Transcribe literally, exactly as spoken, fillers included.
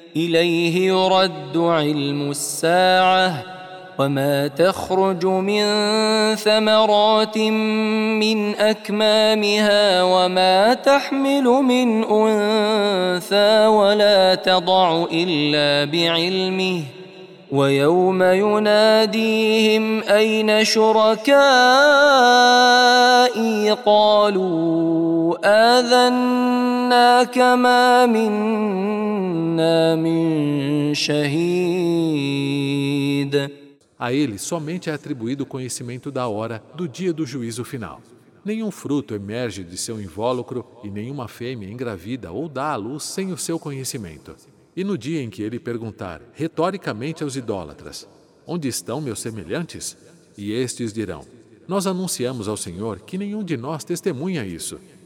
إليه يرد علم الساعة وما تخرج من ثمرات من أكمامها وما تحمل من أنثى ولا تضع إلا بعلمه ويوم يناديهم أين شركائي قالوا آذناك ما منا من شهيد. A ele somente é atribuído o conhecimento da hora do dia do juízo final. Nenhum fruto emerge de seu invólucro e nenhuma fêmea engravida ou dá à luz sem o seu conhecimento. E no dia em que ele perguntar retoricamente aos idólatras: onde estão meus semelhantes? E estes dirão: nós anunciamos ao Senhor que nenhum de nós testemunha isso.